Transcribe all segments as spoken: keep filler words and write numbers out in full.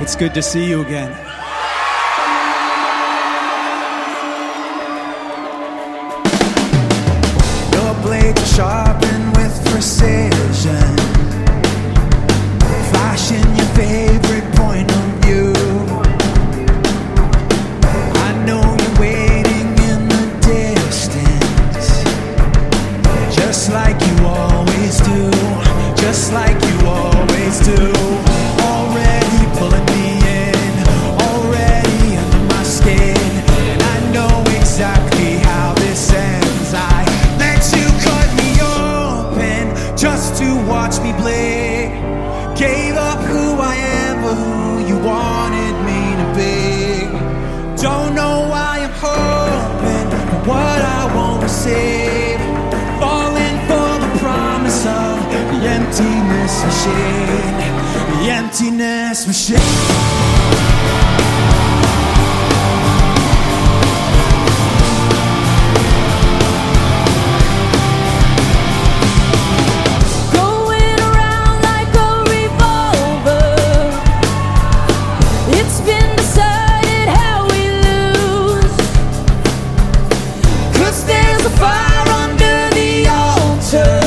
It's good to see you again. Your blades are sharpened with precision, flashing your favorite point of view. I know you're waiting in the distance, just like you always do, just like you always do. Already pulling me in, already under my skin, and I know exactly how this ends. I let you cut me open just to watch me bleed. Gave up who I am for who you wanted me to be. Don't know why I'm hoping for what I won't receive. Falling for the promise of the emptiness machine, the emptiness machine. Going around like a revolver, it's been decided how we lose. 'Cause there's a fire under the altar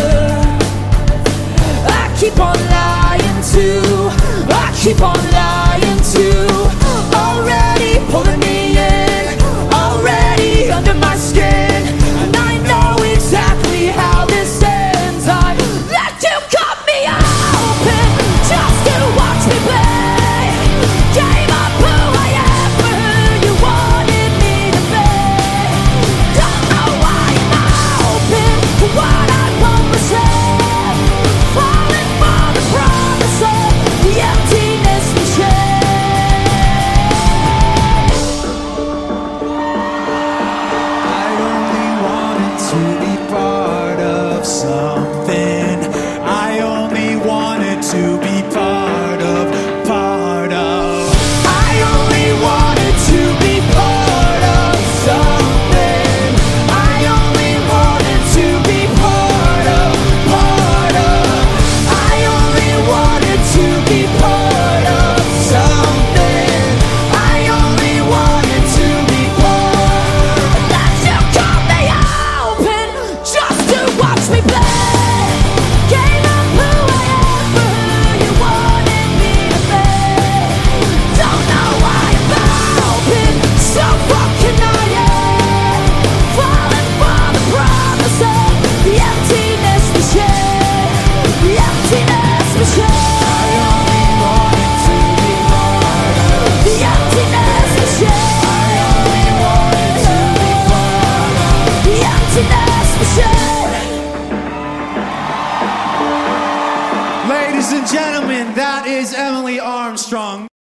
I keep on lying to, I keep on lying to. Already pulling me in, already under my skin, and I know exactly how this ends. I let you cut me open just to watch me play. Gave up who I am for who you wanted me to be. Don't know why I'm open for what I won't receive. Falling for the promise of the emptiness machine. I only wanted to be part of something. I only wanted to be part of, part of. I only wanted to be part of something. I only wanted to be part of, part of. I only wanted to be part of something. I only wanted to be part. Let you cut me open just to watch me play. Gave up who I am for who you wanted me to be. Don't know why I'm open, so what can I am? Falling for the promise of the emptiness machine, the emptiness machine. I only wanted to be part of. The emptiness machine. I only wanted to be part of. The emptiness machine. Ladies and gentlemen, that is Emily Armstrong.